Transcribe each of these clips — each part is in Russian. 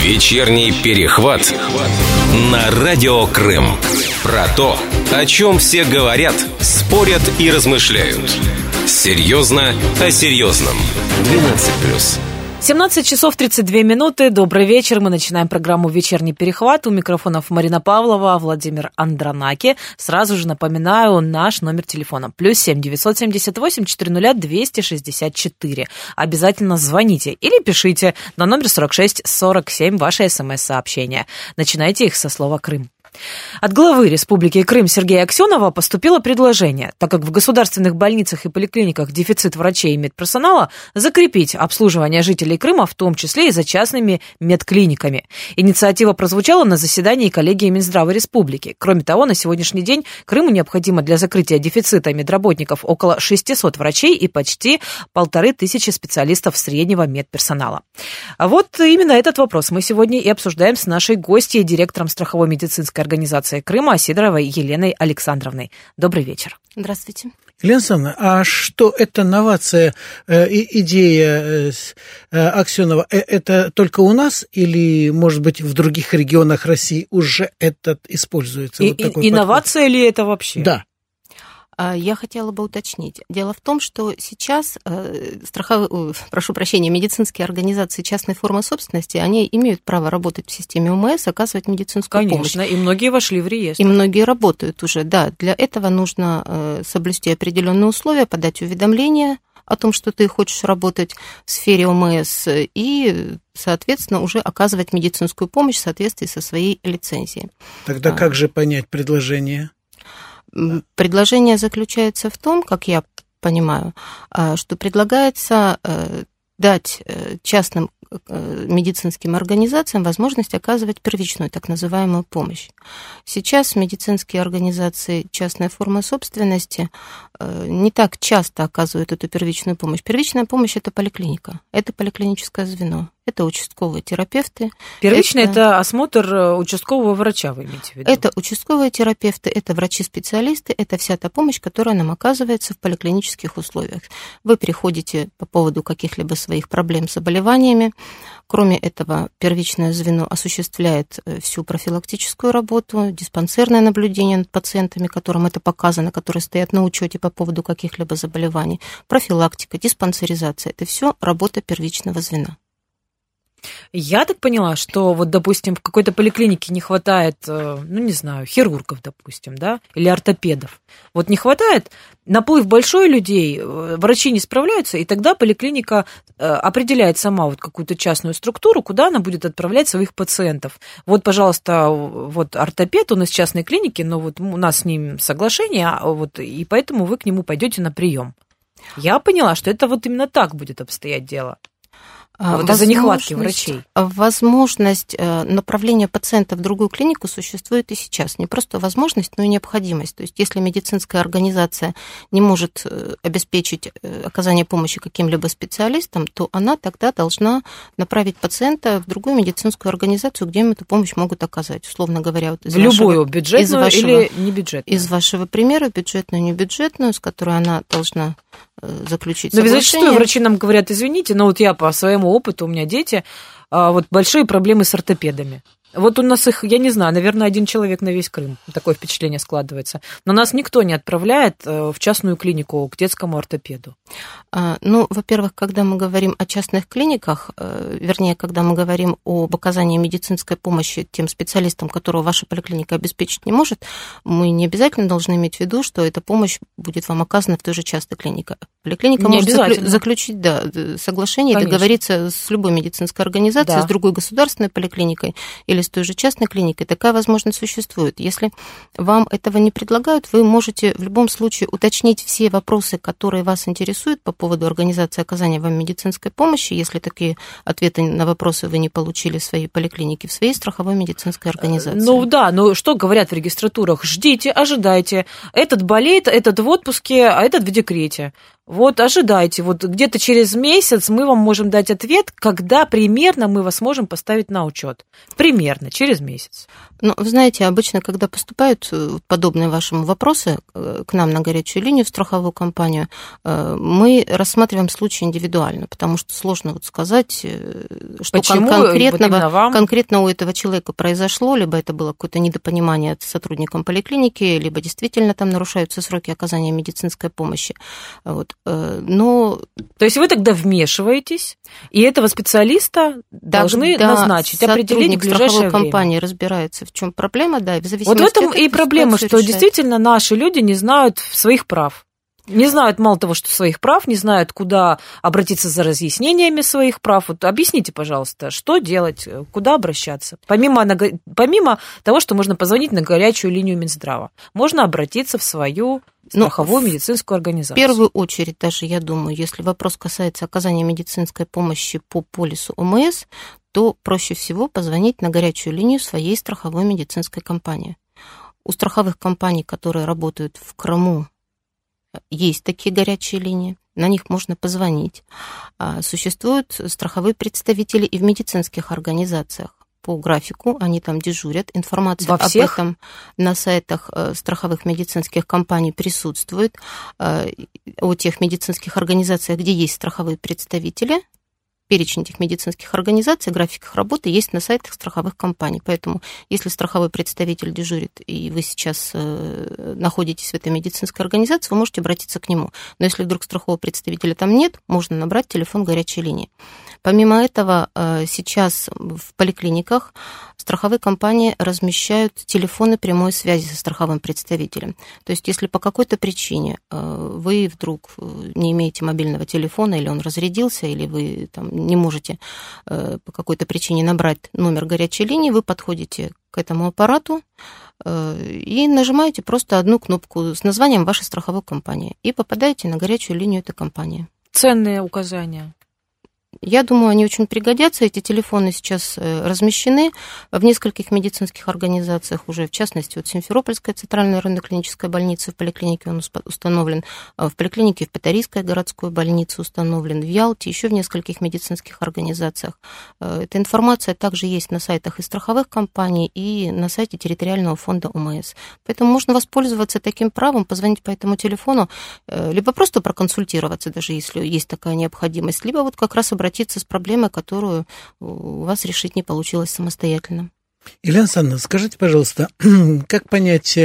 Вечерний перехват на Радио Крым. Про то, о чем все говорят, спорят и размышляют. Серьезно о серьезном. 12+. 17 часов 32 минуты. Добрый вечер. Мы начинаем программу «Вечерний перехват». У микрофонов Марина Павлова, Владимир Андронаки. Сразу же напоминаю наш номер телефона. +7 978 400 264. Обязательно звоните или пишите на номер 4647 ваши СМС-сообщения. Начинайте их со слова «Крым». От главы Республики Крым Сергея Аксенова поступило предложение, так как в государственных больницах и поликлиниках дефицит врачей и медперсонала, закрепить обслуживание жителей Крыма, в том числе и за частными медклиниками. Инициатива прозвучала на заседании коллегии Минздрава Республики. Кроме того, на сегодняшний день Крыму необходимо для закрытия дефицита медработников около 600 врачей и почти 1500 специалистов среднего медперсонала. А вот именно этот вопрос мы сегодня и обсуждаем с нашей гостьей, директором страховой медицинской организации Крыма Сидоровой Еленой Александровной. Добрый вечер. Здравствуйте. Елена Александровна, а что это новация, идея Аксенова, это только у нас или, может быть, в других регионах России уже этот используется? Инновация ли это вообще? Да. Я хотела бы уточнить. Дело в том, что сейчас медицинские организации частной формы собственности, они имеют право работать в системе ОМС, оказывать медицинскую помощь. Конечно, и многие вошли в реестр. И многие работают уже, да. Для этого нужно соблюсти определенные условия, подать уведомление о том, что ты хочешь работать в сфере ОМС, и, соответственно, уже оказывать медицинскую помощь в соответствии со своей лицензией. Тогда как же понять предложение? Предложение заключается в том, как я понимаю, что предлагается дать частным медицинским организациям возможность оказывать первичную так называемую помощь. Сейчас медицинские организации частной формы собственности не так часто оказывают эту первичную помощь. Первичная помощь – это поликлиника, это поликлиническое звено, это участковые терапевты. Первичный – это осмотр участкового врача, вы имеете в виду? Это участковые терапевты, это врачи-специалисты, это вся та помощь, которая нам оказывается в поликлинических условиях. Вы приходите по поводу каких-либо своих проблем с заболеваниями. Кроме этого, первичное звено осуществляет всю профилактическую работу, диспансерное наблюдение над пациентами, которым это показано, которые стоят на учете по поводу каких-либо заболеваний, профилактика, диспансеризация – это все работа первичного звена. Я так поняла, что вот, допустим, в какой-то поликлинике не хватает, хирургов, допустим, да, или ортопедов. Вот не хватает, наплыв большой людей, врачи не справляются, и тогда поликлиника определяет сама вот какую-то частную структуру, куда она будет отправлять своих пациентов. Вот, пожалуйста, вот ортопед, он из частной клиники, но вот у нас с ним соглашение, и поэтому вы к нему пойдете на прием. Я поняла, что это вот именно так будет обстоять дело. Из-за нехватки врачей. Возможность направления пациента в другую клинику существует и сейчас. Не просто возможность, но и необходимость. То есть, если медицинская организация не может обеспечить оказание помощи каким-либо специалистам, то она тогда должна направить пациента в другую медицинскую организацию, где им эту помощь могут оказать. Условно говоря, в любую, бюджетную или небюджетную? Из вашего примера, бюджетную, небюджетную, с которой она должна заключить соглашение. Но ведь зачастую врачи нам говорят: извините, но вот я по своему опыту, у меня дети, вот большие проблемы с ортопедами. Вот у нас их, я не знаю, наверное, один человек на весь Крым. Такое впечатление складывается. Но нас никто не отправляет в частную клинику к детскому ортопеду. Во-первых, когда мы говорим о частных клиниках, когда мы говорим об оказании медицинской помощи тем специалистам, которого ваша поликлиника обеспечить не может, мы не обязательно должны иметь в виду, что эта помощь будет вам оказана в той же частной клинике. Поликлиника может заключить соглашение, конечно, договориться с любой медицинской организацией, с другой государственной поликлиникой или с той же частной клиникой. Такая возможность существует. Если вам этого не предлагают, вы можете в любом случае уточнить все вопросы, которые вас интересуют по поводу организации оказания вам медицинской помощи, если такие ответы на вопросы вы не получили в своей поликлинике, в своей страховой медицинской организации. Что говорят в регистратурах? Ждите, ожидайте. Этот болеет, этот в отпуске, а этот в декрете. Вот ожидайте, вот где-то через месяц мы вам можем дать ответ, когда примерно мы вас можем поставить на учет. Примерно, через месяц. Ну, вы знаете, обычно, когда поступают подобные вашему вопросы к нам на горячую линию в страховую компанию, мы рассматриваем случай индивидуально, потому что сложно вот сказать, что конкретно у этого человека произошло, либо это было какое-то недопонимание с сотрудником поликлиники, либо действительно там нарушаются сроки оказания медицинской помощи. Вот. Но... То есть вы тогда вмешиваетесь, и этого специалиста должны назначить, определить в ближайшее страховой время. Компании разбирается, в чем проблема, да, и в зависимости вот в этом от и проблема, что решает. Действительно наши люди не знают своих прав. Не знают, мало того, что своих прав, не знают, куда обратиться за разъяснениями своих прав. Вот объясните, пожалуйста, что делать, куда обращаться? Помимо того, что можно позвонить на горячую линию Минздрава, можно обратиться в свою страховую медицинскую организацию. В первую очередь, даже я думаю, если вопрос касается оказания медицинской помощи по полису ОМС, то проще всего позвонить на горячую линию своей страховой медицинской компании. У страховых компаний, которые работают в Крыму, есть такие горячие линии, на них можно позвонить. Существуют страховые представители и в медицинских организациях. По графику они там дежурят. Информация об этом на сайтах страховых медицинских компаний присутствует. О тех медицинских организациях, где есть страховые представители, перечень этих медицинских организаций, график их работы есть на сайтах страховых компаний. Поэтому, если страховой представитель дежурит, и вы сейчас находитесь в этой медицинской организации, вы можете обратиться к нему. Но если вдруг страхового представителя там нет, можно набрать телефон горячей линии. Помимо этого, сейчас в поликлиниках страховые компании размещают телефоны прямой связи со страховым представителем. То есть, если по какой-то причине вы вдруг не имеете мобильного телефона, или он разрядился, или вы там не можете по какой-то причине набрать номер горячей линии, вы подходите к этому аппарату и нажимаете просто одну кнопку с названием вашей страховой компании и попадаете на горячую линию этой компании. Ценные указания. Я думаю, они очень пригодятся. Эти телефоны сейчас размещены в нескольких медицинских организациях уже, в частности, вот Симферопольская центральная районно-клиническая больница, в поликлинике он установлен, в поликлинике в Петарийской городской больнице установлен, в Ялте, еще в нескольких медицинских организациях. Эта информация также есть на сайтах и страховых компаний, и на сайте территориального фонда ОМС. Поэтому можно воспользоваться таким правом, позвонить по этому телефону, либо просто проконсультироваться, даже если есть такая необходимость, либо вот как раз обратиться с проблемой, которую у вас решить не получилось самостоятельно. Елена Александровна, скажите, пожалуйста, как понять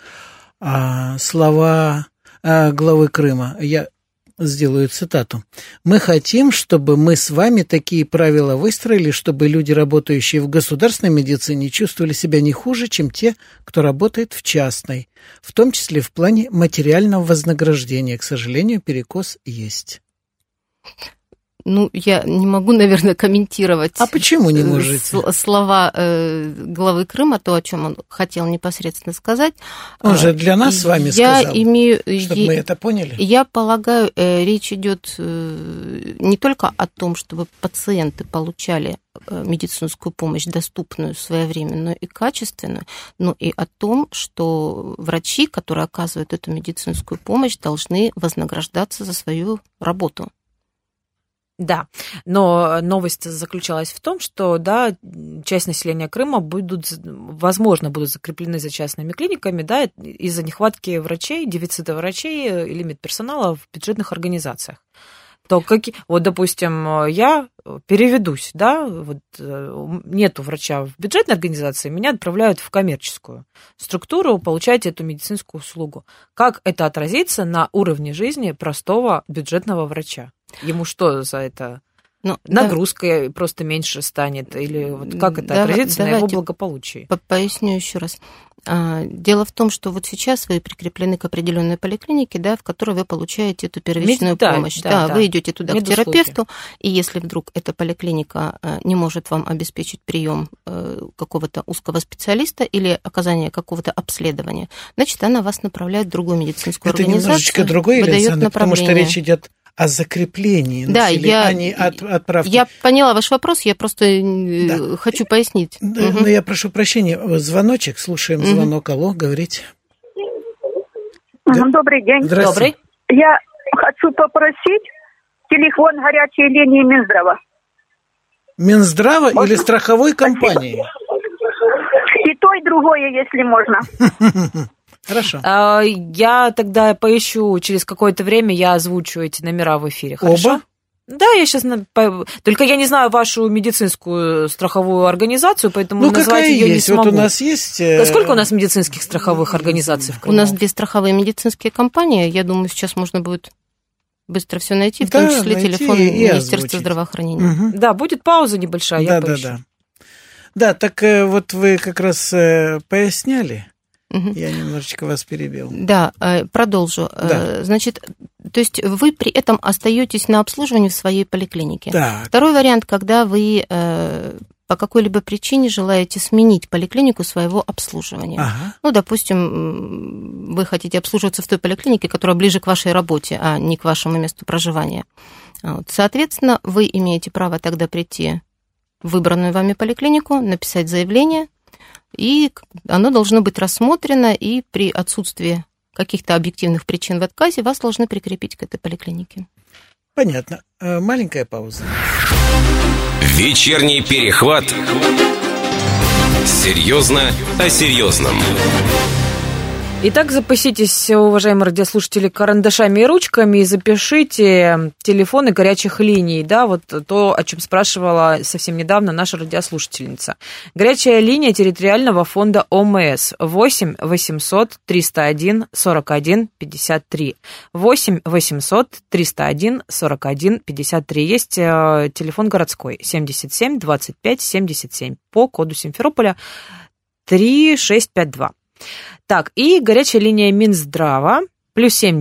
слова главы Крыма? Я сделаю цитату. «Мы хотим, чтобы мы с вами такие правила выстроили, чтобы люди, работающие в государственной медицине, чувствовали себя не хуже, чем те, кто работает в частной, в том числе в плане материального вознаграждения. К сожалению, перекос есть». Ну, я не могу, наверное, комментировать. А почему не можете? Слова главы Крыма, то, о чем он хотел непосредственно сказать. Он же для нас с вами сказал, чтобы мы это поняли. Я полагаю, речь идет не только о том, чтобы пациенты получали медицинскую помощь доступную, своевременную и качественную, но и о том, что врачи, которые оказывают эту медицинскую помощь, должны вознаграждаться за свою работу. Да, но новость заключалась в том, что да, часть населения Крыма возможно, будут закреплены за частными клиниками, да, из-за нехватки врачей, дефицита врачей или медперсонала в бюджетных организациях. То вот, допустим, я переведусь, да, вот нету врача в бюджетной организации, меня отправляют в коммерческую структуру, получать эту медицинскую услугу. Как это отразится на уровне жизни простого бюджетного врача? Ему что за это? Нагрузка просто меньше станет? Или вот как это отразится на его благополучии? Поясню еще раз. Дело в том, что вот сейчас вы прикреплены к определенной поликлинике, да, в которой вы получаете эту первичную помощь. Да, вы идете туда к терапевту, и если вдруг эта поликлиника не может вам обеспечить прием какого-то узкого специалиста или оказание какого-то обследования, значит, она вас направляет в другую медицинскую организацию. Это немножечко другое, Елена Александровна, потому что речь идет о закреплении населения, а не отправке. Я поняла ваш вопрос, я просто хочу пояснить. Но я прошу прощения, звоночек, слушаем звонок. Алло, говорите. Добрый день. Здравствуйте. Я хочу попросить телефон горячей линии Минздрава. Минздрава или страховой компании? И то, и другое, если можно. Хорошо. Я тогда поищу через какое-то время, я озвучу эти номера в эфире. Хорошо? Оба? Да, я сейчас... Только я не знаю вашу медицинскую страховую организацию, поэтому назвать ее не смогу. Вот у нас есть... Сколько у нас медицинских страховых организаций в Крыму? У нас 2 страховые медицинские компании. Я думаю, сейчас можно будет быстро все найти, в том числе телефон Министерства здравоохранения. Угу. Да, будет пауза небольшая, я поищу. Да, так вот вы как раз поясняли. Я немножечко вас перебил. Да, продолжу. Да. Значит, то есть вы при этом остаетесь на обслуживании в своей поликлинике. Так. Второй вариант, когда вы по какой-либо причине желаете сменить поликлинику своего обслуживания. Ага. Ну, допустим, вы хотите обслуживаться в той поликлинике, которая ближе к вашей работе, а не к вашему месту проживания. Вот. Соответственно, вы имеете право тогда прийти в выбранную вами поликлинику, написать заявление, и оно должно быть рассмотрено, и при отсутствии каких-то объективных причин в отказе вас должны прикрепить к этой поликлинике. Понятно. Маленькая пауза. Вечерний перехват. Серьезно о серьезном. Итак, запаситесь, уважаемые радиослушатели, карандашами и ручками и запишите телефоны горячих линий, да, вот то, о чем спрашивала совсем недавно наша радиослушательница. Горячая линия территориального фонда ОМС 8 800 301 41 53. 8 800 301 41 53. Есть телефон городской 77 25 77 по коду Симферополя 3652. Так, и горячая линия Минздрава, +7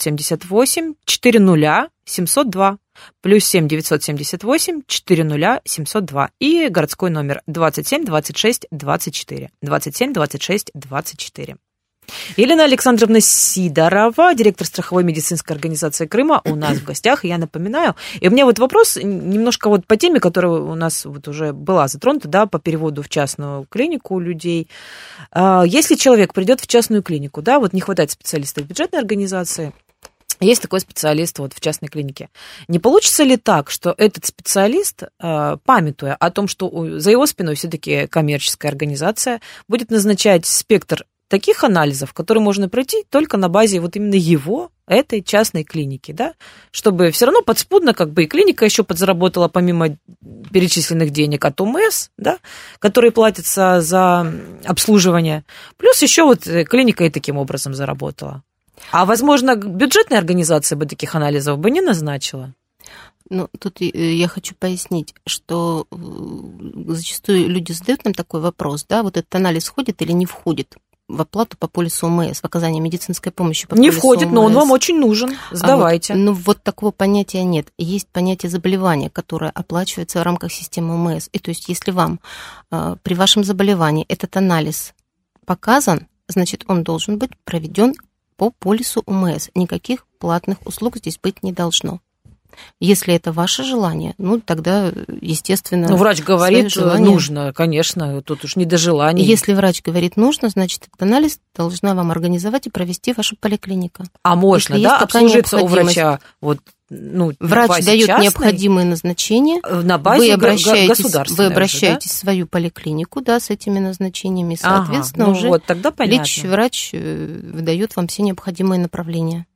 978 400 702, +7 978 400 702, и городской номер 27 26 24, 27 26 24. Елена Александровна Сидорова, директор страховой медицинской организации Крыма, у нас в гостях, я напоминаю. И у меня вот вопрос немножко вот по теме, которая у нас вот уже была затронута, да, по переводу в частную клинику людей. Если человек придет в частную клинику, да, вот не хватает специалиста в бюджетной организации, есть такой специалист вот в частной клинике. Не получится ли так, что этот специалист, памятуя о том, что за его спиной все-таки коммерческая организация, будет назначать спектр таких анализов, которые можно пройти только на базе вот именно его, этой частной клиники, да, чтобы все равно подспудно как бы и клиника еще подзаработала помимо перечисленных денег от ОМС, да, которые платятся за обслуживание, плюс еще вот клиника и таким образом заработала. А, возможно, бюджетная организация бы таких анализов бы не назначила? Ну, тут я хочу пояснить, что зачастую люди задают нам такой вопрос, да, вот этот анализ входит или не входит в оплату по полису ОМС, в оказание медицинской помощи по полису ОМС. Не входит, но он вам очень нужен, сдавайте. Вот такого понятия нет. Есть понятие заболевания, которое оплачивается в рамках системы ОМС. И то есть, если вам при вашем заболевании этот анализ показан, значит, он должен быть проведен по полису ОМС. Никаких платных услуг здесь быть не должно. Если это ваше желание, ну, тогда, естественно... Ну, врач говорит, нужно, конечно, тут уж не до желания. Если врач говорит, нужно, значит, этот анализ должна вам организовать и провести ваша поликлиника. А можно, да, обслужиться у врача? Вот, ну, врач дает необходимые назначения. На базе государственной. Вы обращаетесь в свою поликлинику, да, с этими назначениями, соответственно, уже вот, тогда лечащий врач выдает вам все необходимые направления.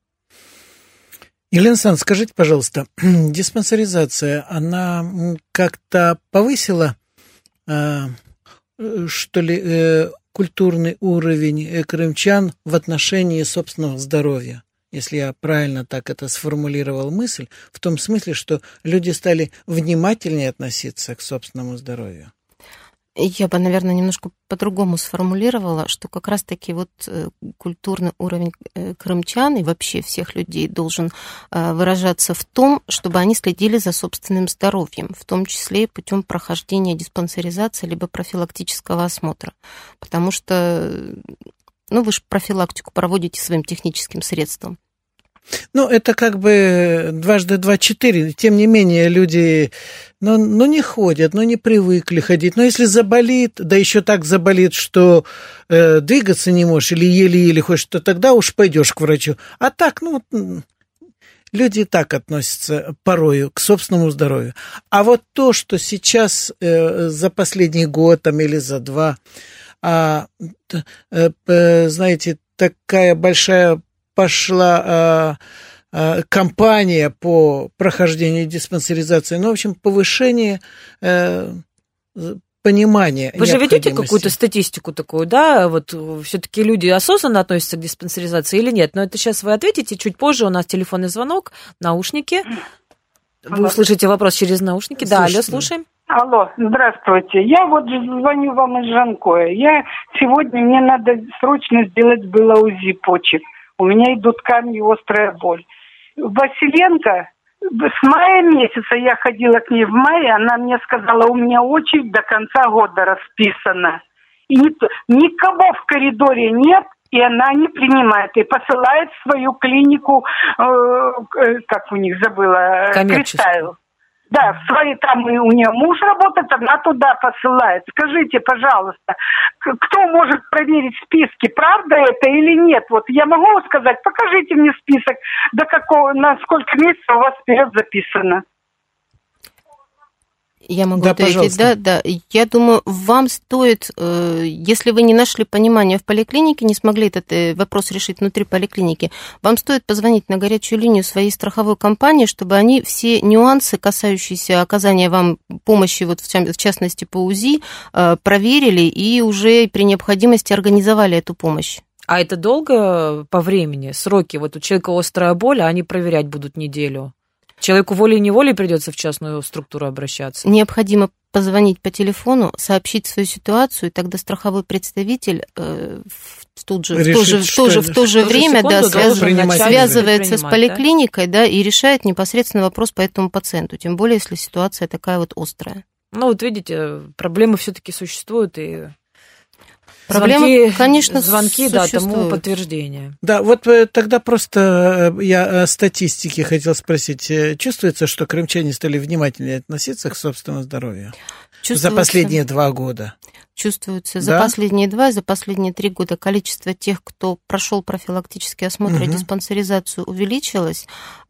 Елена Александровна, скажите, пожалуйста, диспансеризация, она как-то повысила, что ли, культурный уровень крымчан в отношении собственного здоровья? Если я правильно так это сформулировал мысль, в том смысле, что люди стали внимательнее относиться к собственному здоровью. Я бы, наверное, немножко по-другому сформулировала, что как раз-таки вот культурный уровень крымчан и вообще всех людей должен выражаться в том, чтобы они следили за собственным здоровьем, в том числе и путем прохождения диспансеризации либо профилактического осмотра. Потому что, ну, вы же профилактику проводите своим техническим средством. Ну, это как бы 2 × 2 = 4. Тем не менее, люди, не ходят, не привыкли ходить. Но если заболит, да еще так заболит, что двигаться не можешь или еле-еле хочешь, то тогда уж пойдешь к врачу. А так, люди и так относятся порою к собственному здоровью. А вот то, что сейчас за последний год там, или за 2, знаете, такая большая пошла кампания по прохождению диспансеризации, ну, в общем, повышение понимания. Вы же ведете какую-то статистику такую, да? Вот все-таки люди осознанно относятся к диспансеризации или нет? Но это сейчас вы ответите, чуть позже у нас телефонный звонок, наушники. Вы услышите вопрос через наушники. Да, алло, слушаем. Алло, здравствуйте. Я вот звоню вам из Жанкоя. Мне надо срочно сделать было УЗИ почек. У меня идут камни и острая боль. Василенко, с мая месяца я ходила к ней в мае, она мне сказала, у меня очередь до конца года расписана. И никого в коридоре нет, и она не принимает. И посылает в свою клинику, как у них забыла, Кристайл. Да, там у нее муж работает, она туда посылает. Скажите, пожалуйста, кто может проверить списки, правда это или нет? Вот я могу сказать, покажите мне список, на сколько месяцев у вас вперед записано. Я могу ответить, да. Я думаю, вам стоит, если вы не нашли понимания в поликлинике, не смогли этот вопрос решить внутри поликлиники, вам стоит позвонить на горячую линию своей страховой компании, чтобы они все нюансы, касающиеся оказания вам помощи, вот в частности по УЗИ, проверили и уже при необходимости организовали эту помощь. А это долго по времени, сроки? Вот у человека острая боль, а они проверять будут неделю. Человеку волей-неволей придется в частную структуру обращаться. Необходимо позвонить по телефону, сообщить свою ситуацию, и тогда страховой представитель в то же время связывается с поликлиникой, да, и решает непосредственно вопрос по этому пациенту, тем более, если ситуация такая вот острая. Ну, вот видите, проблемы все-таки существуют, и... Проблемы, конечно, звонки, да, тому подтверждение. Да, вот тогда просто я о статистике хотел спросить. Чувствуется, что крымчане стали внимательнее относиться к собственному здоровью за последние 2 года? Чувствуется. За последние 2 и за последние 3 года количество тех, кто прошел профилактический осмотр и диспансеризацию, увеличилось.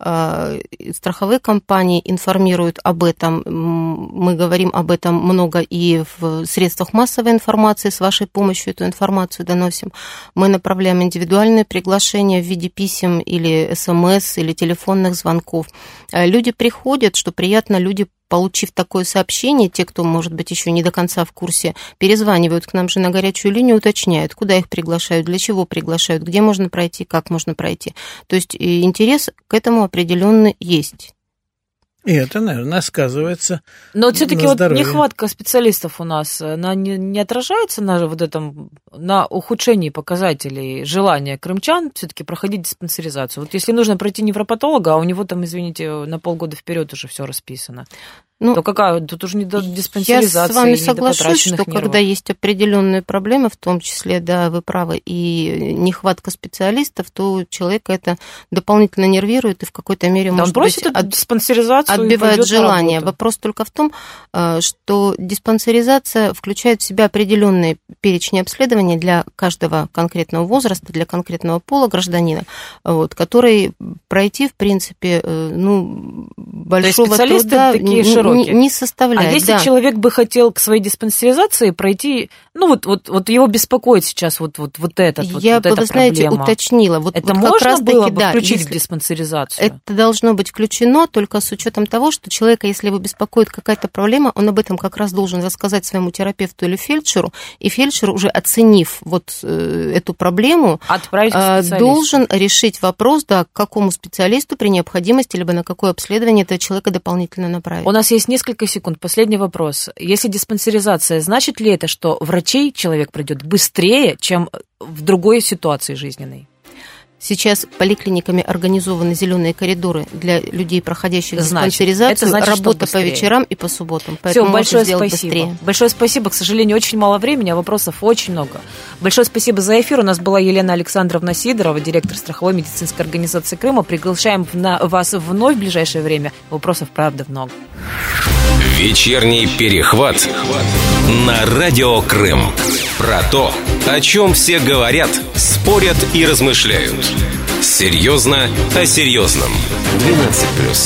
Страховые компании информируют об этом. Мы говорим об этом много и в средствах массовой информации. С вашей помощью эту информацию доносим. Мы направляем индивидуальные приглашения в виде писем или СМС, или телефонных звонков. Люди приходят, что приятно, люди, получив такое сообщение, те, кто, может быть, еще не до конца в курсе, перезванивают к нам же на горячую линию, уточняют, куда их приглашают, для чего приглашают, где можно пройти, как можно пройти. То есть интерес к этому определенно есть. И это, наверное, сказывается. Но все-таки вот нехватка специалистов у нас, она не отражается на вот этом, на ухудшении показателей желания крымчан все-таки проходить диспансеризацию. Вот если нужно пройти невропатолога, а у него там, извините, на полгода вперед уже все расписано. То какая? Тут уже не до диспансеризации. Я с вами соглашусь, что нервов. Когда есть определенные проблемы, в том числе, да, вы правы, и нехватка специалистов, то человека это дополнительно нервирует и в какой-то мере, может быть, отбивает желание. Вопрос только в том, что диспансеризация включает в себя определенные перечни обследований для каждого конкретного возраста, для конкретного пола гражданина, который пройти, в принципе, большого труда не составляет. А если человек бы хотел к своей диспансеризации пройти, вот его беспокоит сейчас вот эта проблема. Я бы, знаете, уточнила. Это можно было бы включить в диспансеризацию? Это должно быть включено только с учетом того, что человека, если его беспокоит какая-то проблема, он об этом как раз должен рассказать своему терапевту или фельдшеру, и фельдшер, уже оценив эту проблему, должен решить вопрос, к какому специалисту при необходимости, либо на какое обследование этого человека дополнительно направить. У нас есть несколько секунд. Последний вопрос. Если диспансеризация, значит ли это, что врачей человек придет быстрее, чем в другой ситуации жизненной? Сейчас поликлиниками организованы зеленые коридоры для людей, проходящих диспансеризацию, работа по вечерам и по субботам. Все, большое спасибо. Быстрее. Большое спасибо. К сожалению, очень мало времени, а вопросов очень много. Большое спасибо за эфир. У нас была Елена Александровна Сидорова, директор страховой медицинской организации Крыма. Приглашаем вас вновь в ближайшее время. Вопросов, правда, много. Вечерний перехват на Радио Крым. Про то, о чем все говорят, спорят и размышляют. С Серьезно о серьезном. 12+.